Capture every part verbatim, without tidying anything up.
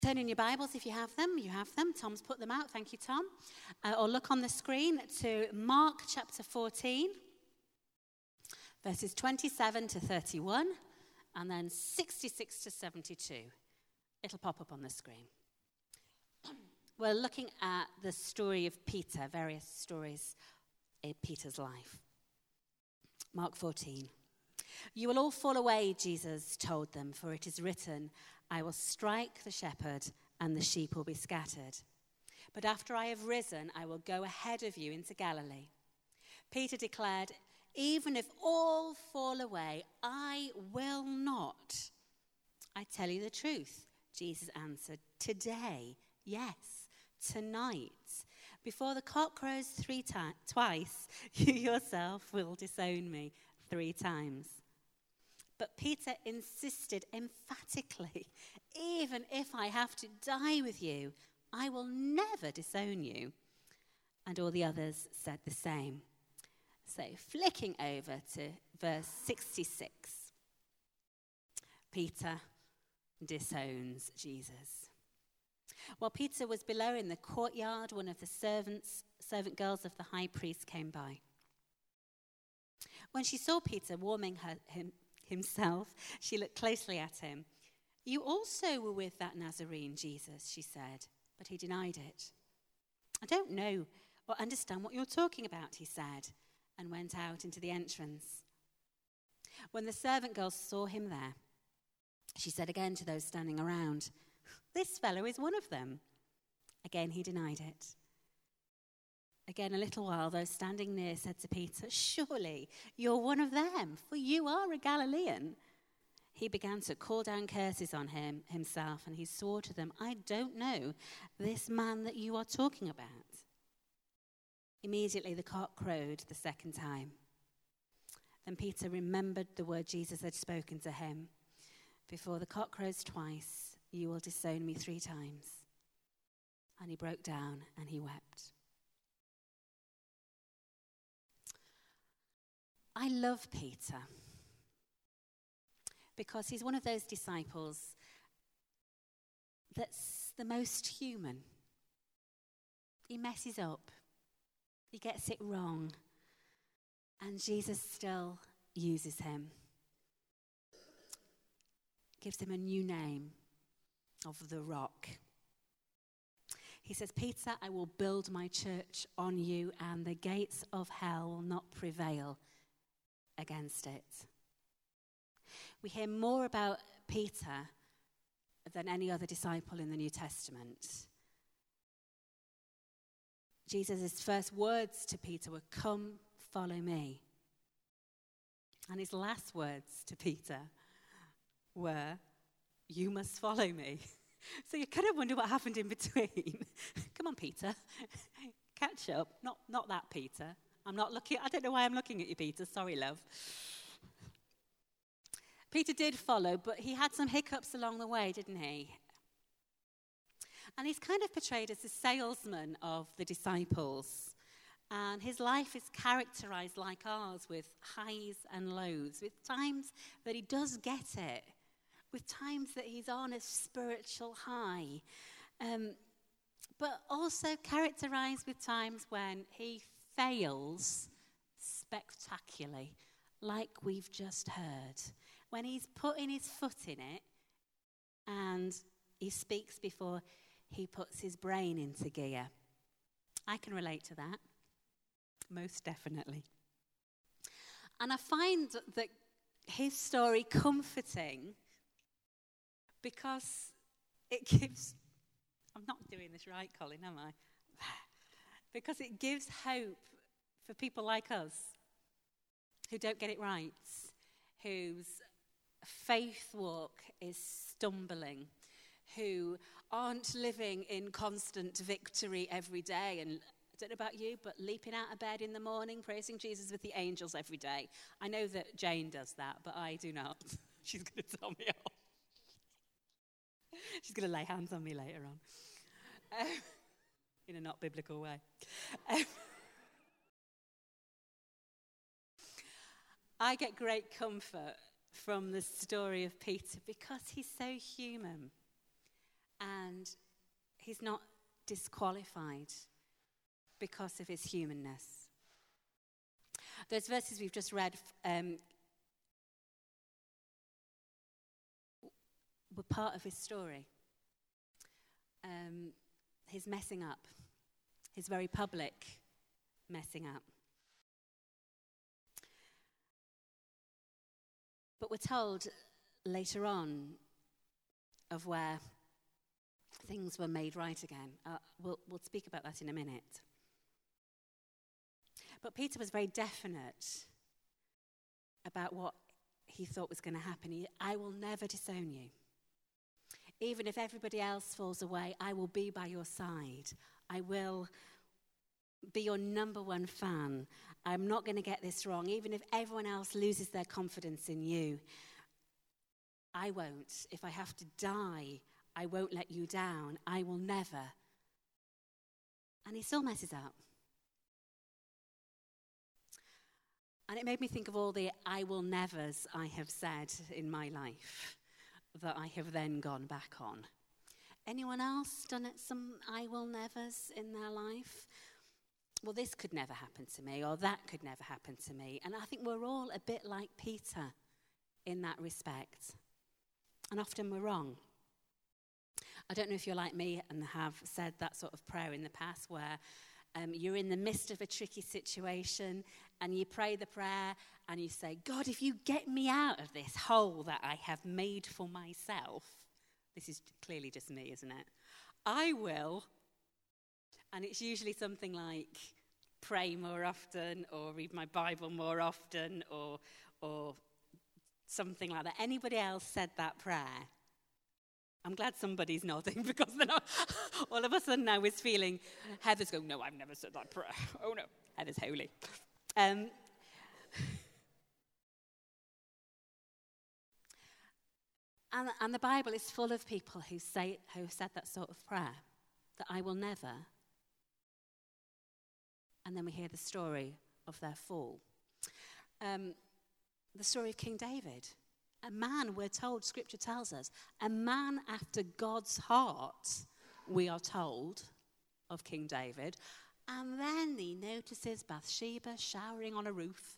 Turn in your Bibles if you have them. You have them. Tom's put them out. Thank you, Tom. Uh, or look on the screen to Mark chapter fourteen, verses twenty-seven to thirty-one, and then sixty-six to seventy-two. It'll pop up on the screen. We're looking at the story of Peter, various stories in Peter's life. Mark fourteen. You will all fall away, Jesus told them, for it is written, I will strike the shepherd and the sheep will be scattered. But after I have risen, I will go ahead of you into Galilee. Peter declared, even if all fall away, I will not. I tell you the truth, Jesus answered, today, yes, tonight, before the cock crows three times, twice, you yourself will disown me three times. But Peter insisted emphatically, even if I have to die with you, I will never disown you. And all the others said the same. So flicking over to verse sixty-six. Peter disowns Jesus. While Peter was below in the courtyard, one of the servants, servant girls of the high priest came by. When she saw Peter warming her, him, himself, she looked closely at him. You also were with that Nazarene, Jesus, she said, but he denied it. I don't know or understand what you're talking about, he said, and went out into the entrance. When the servant girl saw him there, she said again to those standing around, this fellow is one of them. Again, he denied it. Again, a little while, those standing near said to Peter, surely you're one of them, for you are a Galilean. He began to call down curses on him himself, and he swore to them, I don't know this man that you are talking about. Immediately the cock crowed the second time. Then Peter remembered the word Jesus had spoken to him. Before the cock crows twice, you will disown me three times. And he broke down and he wept. I love Peter because he's one of those disciples that's the most human. He messes up. He gets it wrong. And Jesus still uses him. Gives him a new name of the Rock. He says, Peter, I will build my church on you and the gates of hell will not prevail against it. We hear more about Peter than any other disciple in the New Testament. Jesus' first words to Peter were, come, follow me. And his last words to Peter were, you must follow me. So you kind of wonder what happened in between. Come on, Peter. Catch up. Not, not that, Peter. I'm not looking, I don't know why I'm looking at you, Peter. Sorry, love. Peter did follow, but he had some hiccups along the way, didn't he? And he's kind of portrayed as the salesman of the disciples. And his life is characterized like ours with highs and lows, with times that he does get it, with times that he's on a spiritual high, um, but also characterized with times when he fails spectacularly, like we've just heard. When he's putting his foot in it and he speaks before he puts his brain into gear. I can relate to that, most definitely. And I find that his story comforting because it gives, I'm not doing this right, Colin, am I? Because it gives hope for people like us who don't get it right, whose faith walk is stumbling, who aren't living in constant victory every day. And I don't know about you, but leaping out of bed in the morning, praising Jesus with the angels every day. I know that Jane does that, but I do not. She's going to tell me off. She's going to lay hands on me later on. Um, in a not biblical way. Um, I get great comfort from the story of Peter because he's so human. And he's not disqualified because of his humanness. Those verses we've just read um, were part of his story. Um, his messing up, his very public messing up. But we're told later on of where things were made right again. Uh, we'll, we'll speak about that in a minute. But Peter was very definite about what he thought was going to happen. He, I will never disown you. Even if everybody else falls away, I will be by your side. I will be your number one fan. I'm not going to get this wrong. Even if everyone else loses their confidence in you, I won't. If I have to die, I won't let you down. I will never. And he still messes up. And it made me think of all the I will nevers I have said in my life that I have then gone back on. Anyone else done it, some I will nevers in their life? Well, this could never happen to me, or that could never happen to me. And I think we're all a bit like Peter in that respect. And often we're wrong. I don't know if you're like me and have said that sort of prayer in the past where um, you're in the midst of a tricky situation and you pray the prayer and you say, God, if you get me out of this hole that I have made for myself, this is clearly just me, isn't it? I will. And it's usually something like pray more often or read my Bible more often or or something like that. Anybody else said that prayer? I'm glad somebody's nodding because then all of a sudden I was feeling, Heather's going, no, I've never said that prayer. Oh no, Heather's holy. Um, and, and the Bible is full of people who say who said that sort of prayer, that I will never. And then we hear the story of their fall. Um, the story of King David. A man, we're told, Scripture tells us, a man after God's heart, we are told, of King David. And then he notices Bathsheba showering on a roof.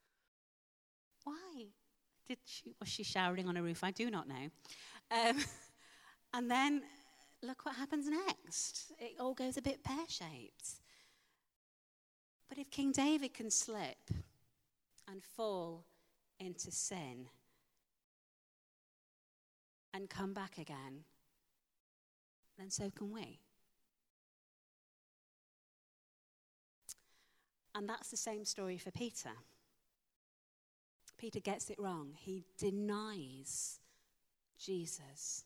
Why? Did she, was she showering on a roof? I do not know. Um, and then look what happens next. It all goes a bit pear-shaped. But if King David can slip and fall into sin and come back again, then so can we. And that's the same story for Peter. Peter gets it wrong. He denies Jesus.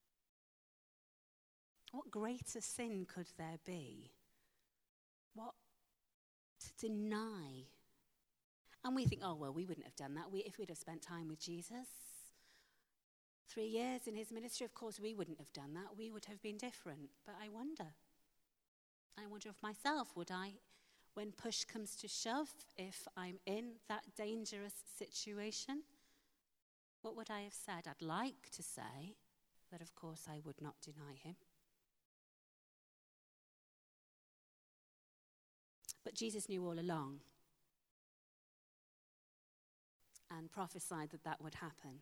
What greater sin could there be? What to deny? And we think, oh, well, we wouldn't have done that we, if we'd have spent time with Jesus. Three years in his ministry, of course, we wouldn't have done that. We would have been different. But I wonder. I wonder if myself, would I, when push comes to shove, if I'm in that dangerous situation, what would I have said? I'd like to say that, of course, I would not deny him. But Jesus knew all along and prophesied that that would happen.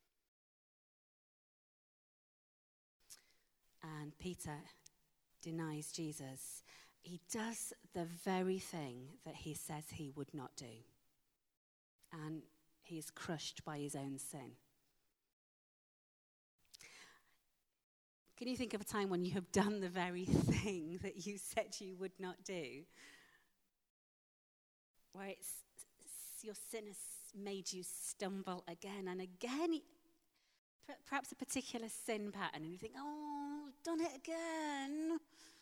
And Peter denies Jesus. He does the very thing that he says he would not do. And he is crushed by his own sin. Can you think of a time when you have done the very thing that you said you would not do? Where it's, your sin has made you stumble again and again. Perhaps a particular sin pattern, and you think, oh, I've done it again.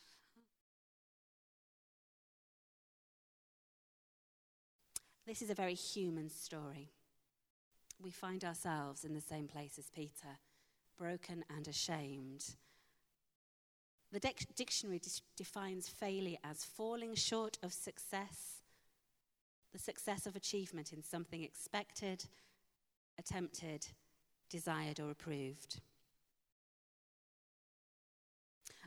This is a very human story. We find ourselves in the same place as Peter, broken and ashamed. The dic- dictionary de- defines failure as falling short of success, the success of achievement in something expected, attempted, desired or approved.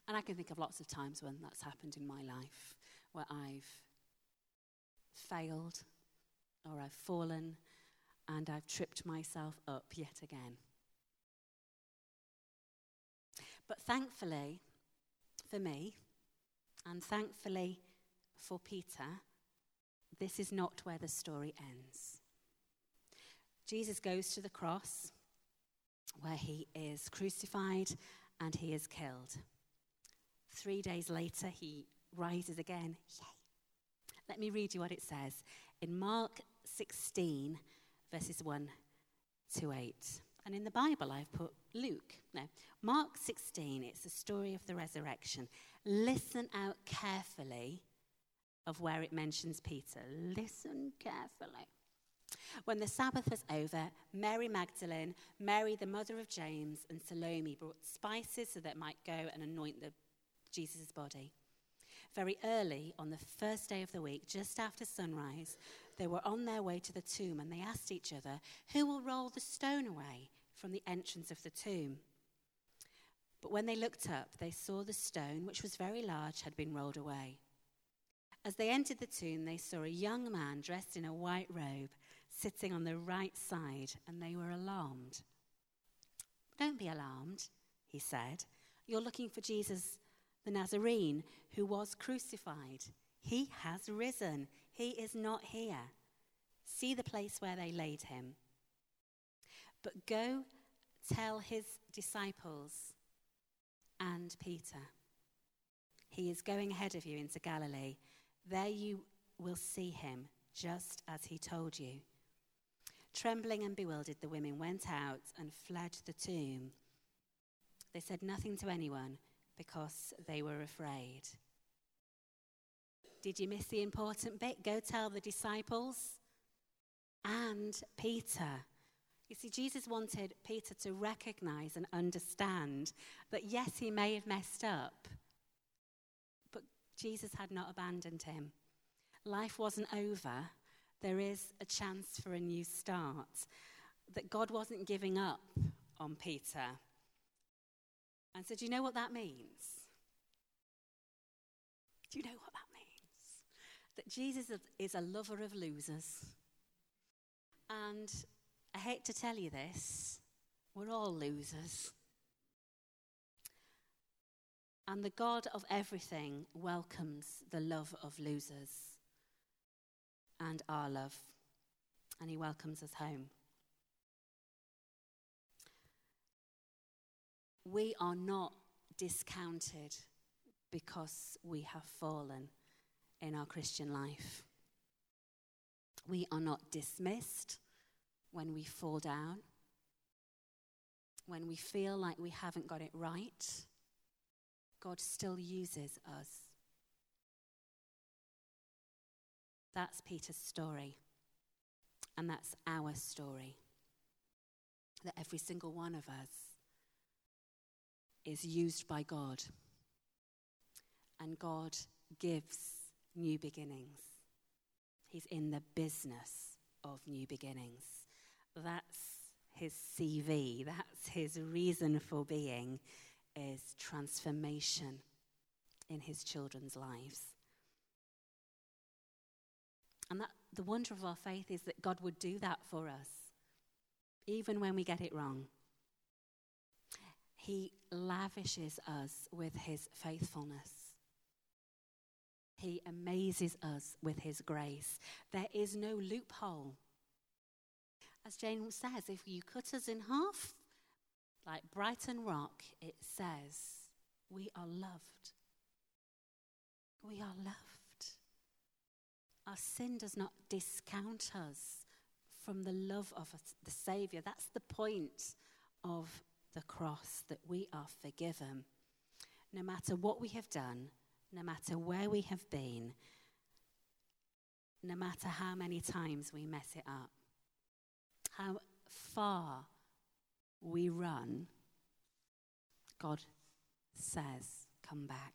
And I can think of lots of times when that's happened in my life, where I've failed or I've fallen and I've tripped myself up yet again. But thankfully, for me, and thankfully for Peter, this is not where the story ends. Jesus goes to the cross where he is crucified and he is killed. Three days later, he rises again. Yay. Let me read you what it says in Mark sixteen, verses one to eight. And in the Bible, I've put Luke. No, Mark sixteen, it's the story of the resurrection. Listen out carefully of where it mentions Peter. Listen carefully. When the Sabbath was over, Mary Magdalene, Mary the mother of James, and Salome brought spices so that it might go and anoint the, Jesus' body. Very early on the first day of the week, just after sunrise, they were on their way to the tomb, and they asked each other, "Who will roll the stone away from the entrance of the tomb?" But when they looked up, they saw the stone, which was very large, had been rolled away. As they entered the tomb, they saw a young man dressed in a white robe sitting on the right side, and they were alarmed. "Don't be alarmed," he said. "You're looking for Jesus the Nazarene, who was crucified. He has risen. He is not here. See the place where they laid him. But go tell his disciples and Peter, he is going ahead of you into Galilee. There you will see him, just as he told you." Trembling and bewildered, the women went out and fled to the tomb. They said nothing to anyone because they were afraid. Did you miss the important bit? Go tell the disciples and Peter. You see, Jesus wanted Peter to recognize and understand that, yes, he may have messed up, but Jesus had not abandoned him. Life wasn't over. There is a chance for a new start. That God wasn't giving up on Peter. And so do you know what that means? Do you know what that means? That Jesus is a lover of losers. And I hate to tell you this, we're all losers. And the God of everything welcomes the love of losers and our love. And he welcomes us home. We are not discounted because we have fallen in our Christian life. We are not dismissed when we fall down, when we feel like we haven't got it right. God still uses us. That's Peter's story, and that's our story. That every single one of us is used by God, and God gives new beginnings. He's in the business of new beginnings. That's his C V, that's his reason for being, is transformation in his children's lives. And that the wonder of our faith is that God would do that for us, even when we get it wrong. He lavishes us with his faithfulness. He amazes us with his grace. There is no loophole. As Jane says, if you cut us in half, like Brighton Rock, it says, we are loved. We are loved. Our sin does not discount us from the love of the Saviour. That's the point of the cross, that we are forgiven. No matter what we have done, no matter where we have been, no matter how many times we mess it up, how far we run, God says, come back.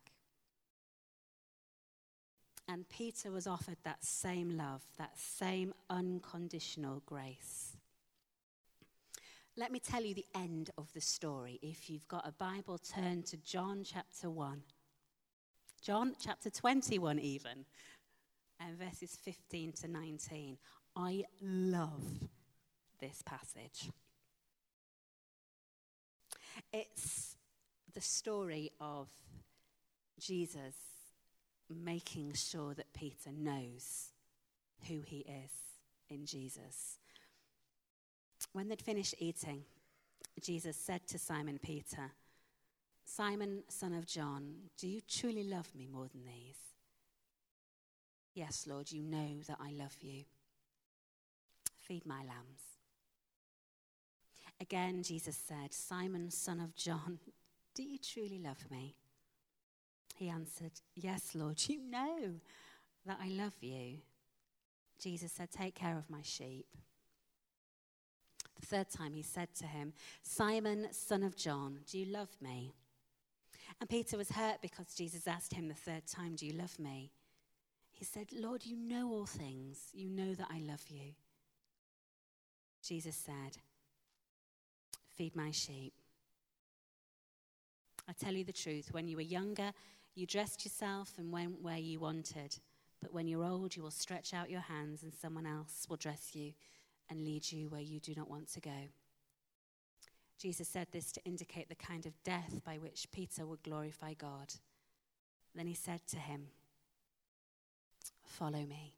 And Peter was offered that same love, that same unconditional grace. Let me tell you the end of the story. If you've got a Bible, turn to John chapter one. John chapter twenty-one even, and verses fifteen to nineteen. I love this passage. It's the story of Jesus making sure that Peter knows who he is in Jesus. When they'd finished eating, Jesus said to Simon Peter, "Simon, son of John, do you truly love me more than these?" "Yes, Lord, you know that I love you. Feed my lambs." Again, Jesus said, "Simon, son of John, do you truly love me?" He answered, "Yes, Lord, you know that I love you." Jesus said, "Take care of my sheep." The third time he said to him, "Simon, son of John, do you love me?" And Peter was hurt because Jesus asked him the third time, "Do you love me?" He said, "Lord, you know all things. You know that I love you." Jesus said, "Feed my sheep. I tell you the truth, when you were younger, you dressed yourself and went where you wanted. But when you're old, you will stretch out your hands and someone else will dress you and lead you where you do not want to go." Jesus said this to indicate the kind of death by which Peter would glorify God. Then he said to him, "Follow me."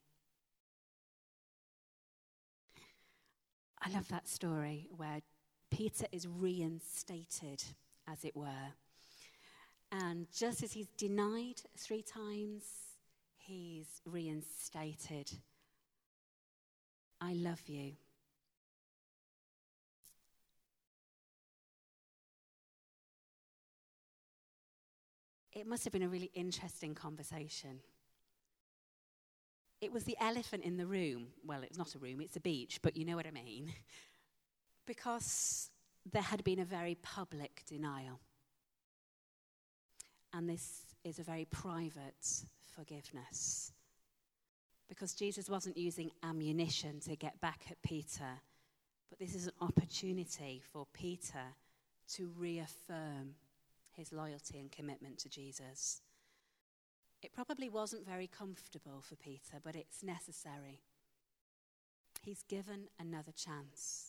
I love that story where Peter is reinstated, as it were. And just as he's denied three times, he's reinstated. "I love you." It must have been a really interesting conversation. It was the elephant in the room. Well, it's not a room, it's a beach, but you know what I mean. Because there had been a very public denial. And this is a very private forgiveness. Because Jesus wasn't using ammunition to get back at Peter, but this is an opportunity for Peter to reaffirm his loyalty and commitment to Jesus. It probably wasn't very comfortable for Peter, but it's necessary. He's given another chance.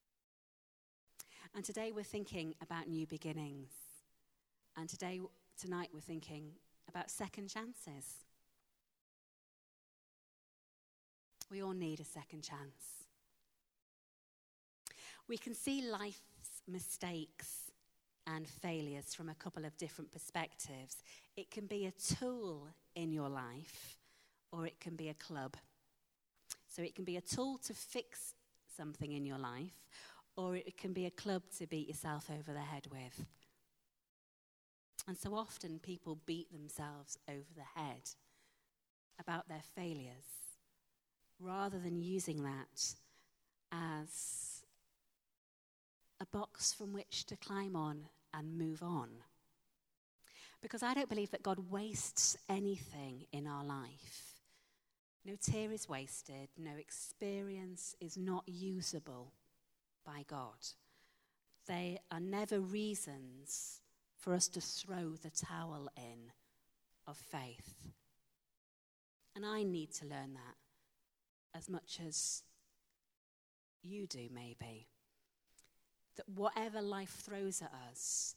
And today we're thinking about new beginnings. And today, tonight we're thinking about second chances. We all need a second chance. We can see life's mistakes and failures from a couple of different perspectives. It can be a tool in your life, or it can be a club. So it can be a tool to fix something in your life, or it can be a club to beat yourself over the head with. And so often people beat themselves over the head about their failures, rather than using that as a box from which to climb on and move on. Because I don't believe that God wastes anything in our life. No tear is wasted, no experience is not usable by God. They are never reasons for us to throw the towel in of faith. And I need to learn that as much as you do, maybe. That whatever life throws at us,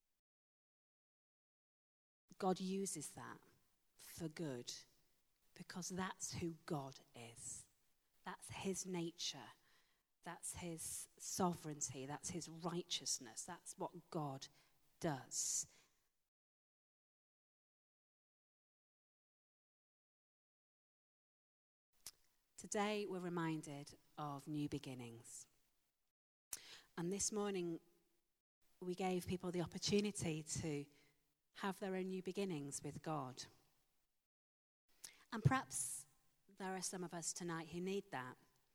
God uses that for good, because that's who God is. That's his nature. That's his sovereignty. That's his righteousness. That's what God does. Today we're reminded of new beginnings. And this morning we gave people the opportunity to have their own new beginnings with God. And perhaps there are some of us tonight who need that.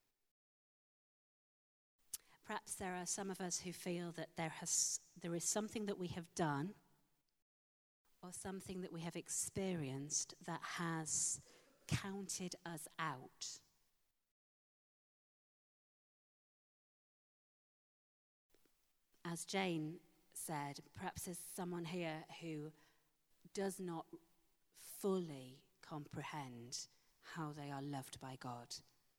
Perhaps there are some of us who feel that there has there is something that we have done or something that we have experienced that has counted us out. as Jane said, perhaps there's someone here who does not fully comprehend how they are loved by God.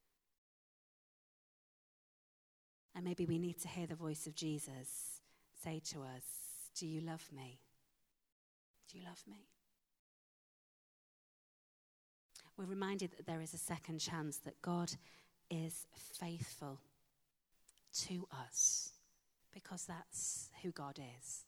And maybe we need to hear the voice of Jesus say to us, do you love me? Do you love me? We're reminded that there is a second chance, that God is faithful to us, because that's who God is.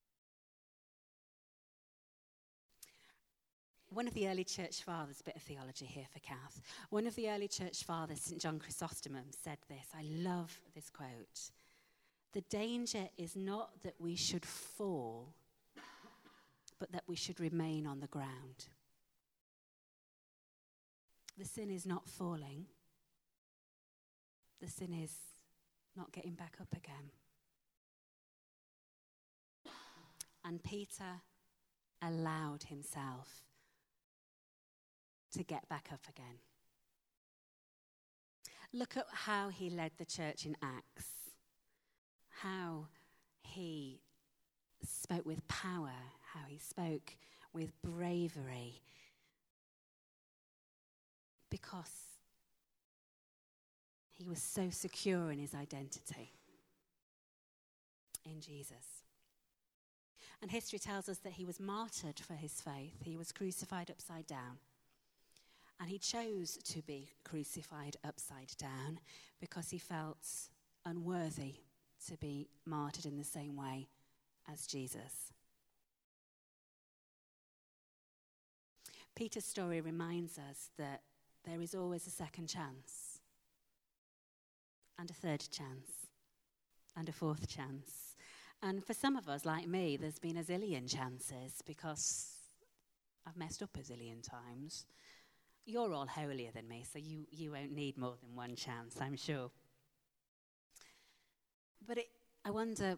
One of the early church fathers, a bit of theology here for Kath, one of the early church fathers, Saint John Chrysostom, said this. I love this quote. The danger is not that we should fall, but that we should remain on the ground. The sin is not falling. The sin is not getting back up again. And Peter allowed himself to get back up again. Look at how he led the church in Acts, how he spoke with power, how he spoke with bravery, because he was so secure in his identity in Jesus. And history tells us that he was martyred for his faith. He was crucified upside down. And he chose to be crucified upside down because he felt unworthy to be martyred in the same way as Jesus. Peter's story reminds us that there is always a second chance, and a third chance, and a fourth chance. And for some of us, like me, there's been a zillion chances because I've messed up a zillion times. You're all holier than me, so you, you won't need more than one chance, I'm sure. But it, I wonder,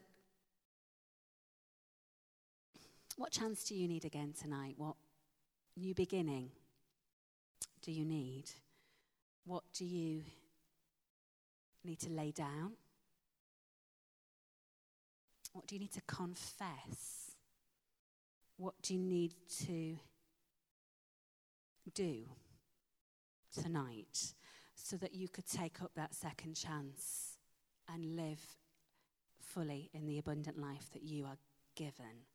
what chance do you need again tonight? What new beginning do you need? What do you need to lay down? What do you need to confess? What do you need to do tonight so that you could take up that second chance and live fully in the abundant life that you are given?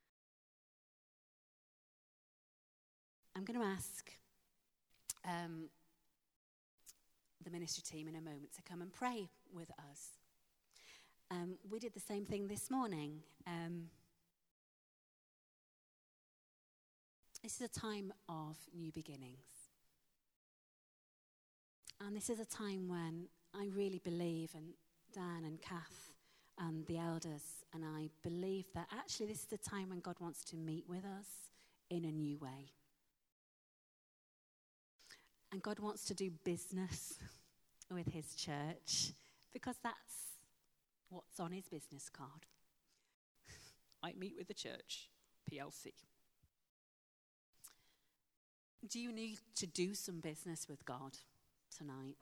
I'm going to ask um, the ministry team in a moment to come and pray with us. Um, we did the same thing this morning. Um, this is a time of new beginnings. And this is a time when I really believe, and Dan and Kath and the elders and I believe that actually this is the time when God wants to meet with us in a new way. And God wants to do business with his church, because that's what's on his business card. I meet with the church, P L C. Do you need to do some business with God tonight?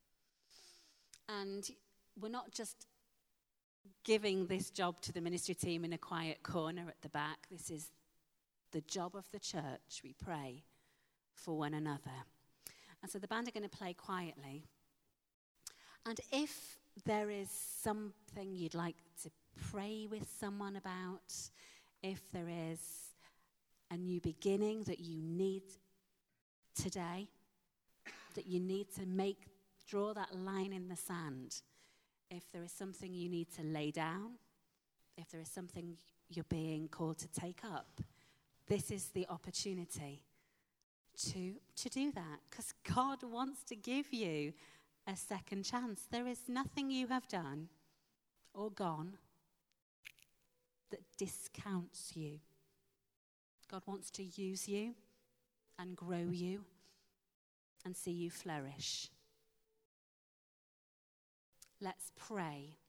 And we're not just giving this job to the ministry team in a quiet corner at the back. This is the job of the church. We pray for one another. And so the band are going to play quietly. And if there is something you'd like to pray with someone about, if there is a new beginning that you need today, that you need to make, draw that line in the sand, if there is something you need to lay down, if there is something you're being called to take up, this is the opportunity to, to do that, because God wants to give you a second chance. There is nothing you have done or gone that discounts you. God wants to use you and grow you and see you flourish. Let's pray